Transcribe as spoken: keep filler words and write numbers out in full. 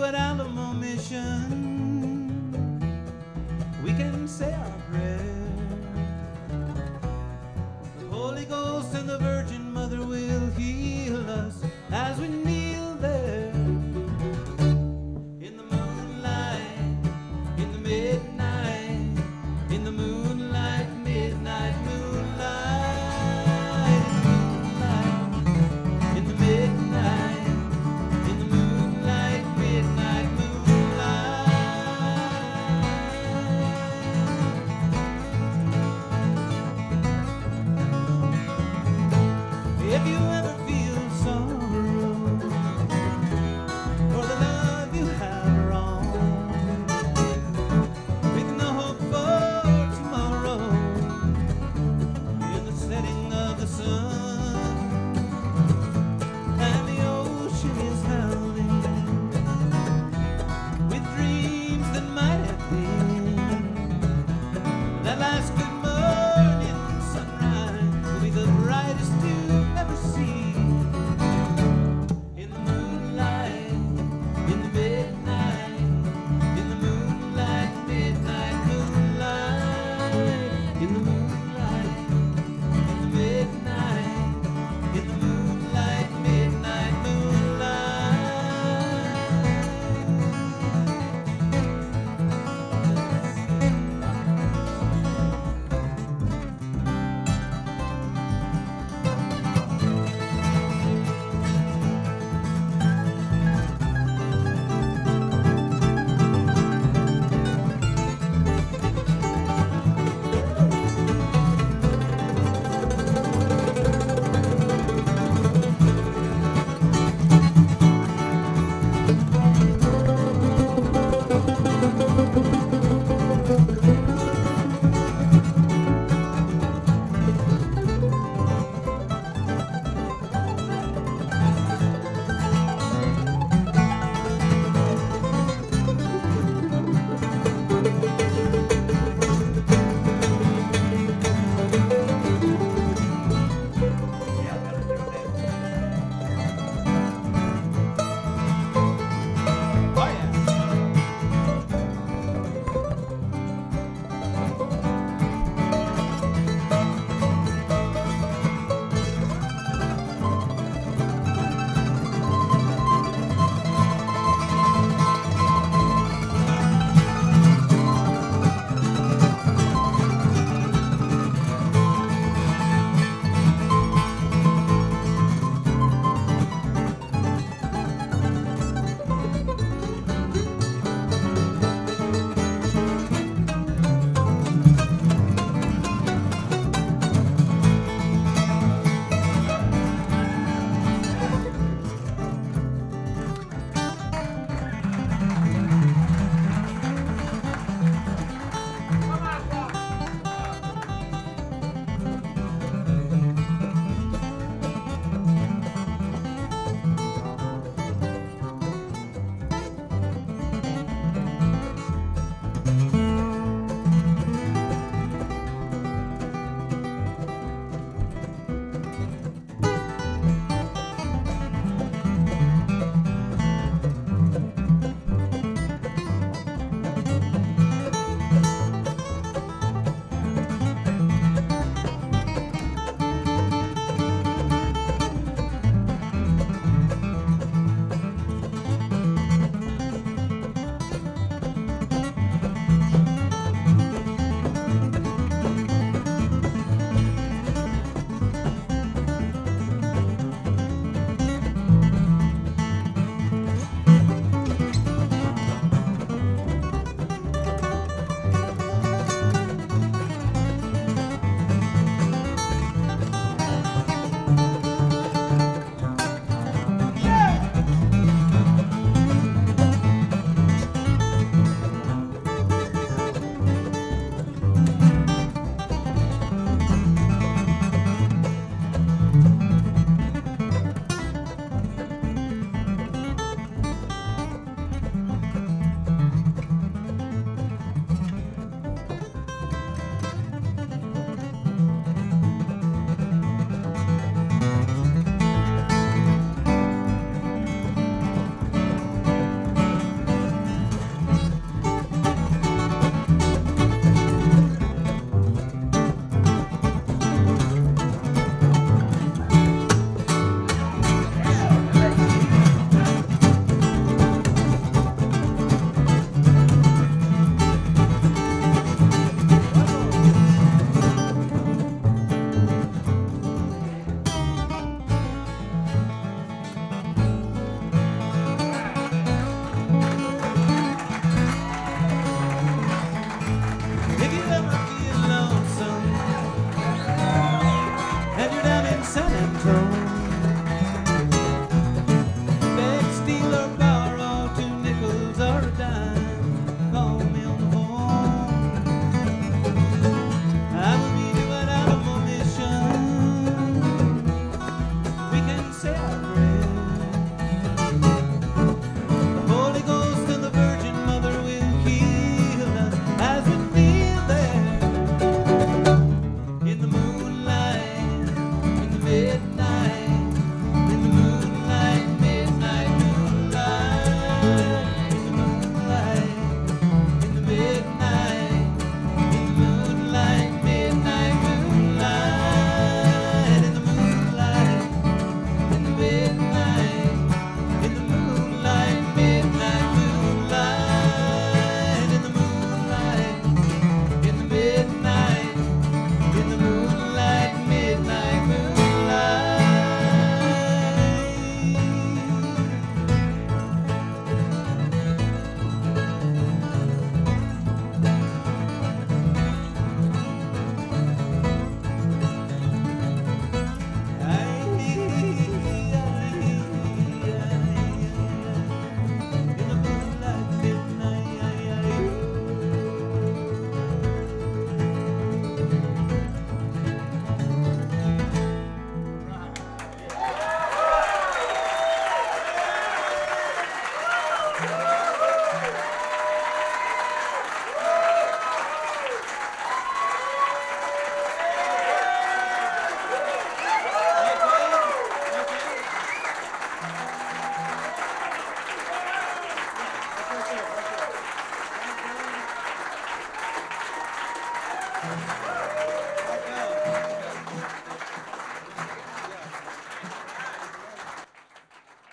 at Alamo Mission, we can say our prayer. The Holy Ghost and the Virgin Mother will heal us as we kneel there. In the moonlight, in the midnight, in the moonlight, midnight moonlight, in the midnight, in the moonlight, midnight moonlight. If you ever feel sorrow, San Antonio. Beg, steal, or borrow two nickels or a dime. Call me on the phone. I will meet you at Alamo Mission. We can say our prayers. The Holy Ghost and the Virgin Mother will heal us as we kneel there in the moonlight, in the midnight, in the moonlight, midnight moonlight, in the moonlight, in the midnight, in the moonlight, midnight moonlight, in the moonlight, in the midnight, in the moonlight, midnight moonlight, in the moonlight, in the midnight, in the moonlight, midnight moonlight. In the moonlight, midnight.